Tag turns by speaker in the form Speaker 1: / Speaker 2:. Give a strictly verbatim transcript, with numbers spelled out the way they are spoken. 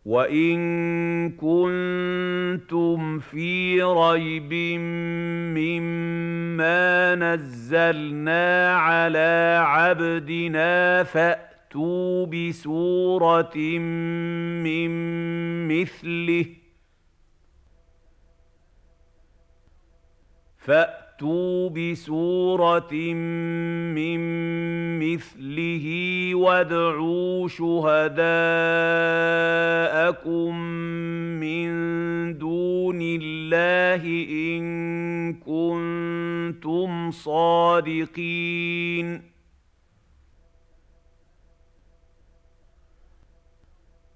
Speaker 1: وَإِن كُنتُمْ فِي رَيْبٍ مِّمَّا نَزَّلْنَا عَلَىٰ عَبْدِنَا فَأْتُوا بِسُورَةٍ مِّن مِّثْلِهِ فَأْتُوا بِسُورَةٍ مِّن مِّثْلِهِ وَادْعُوا شُهَدَاءَكُم مِّن دُونِ اللَّهِ إِن كُنتُمْ صَادِقِينَ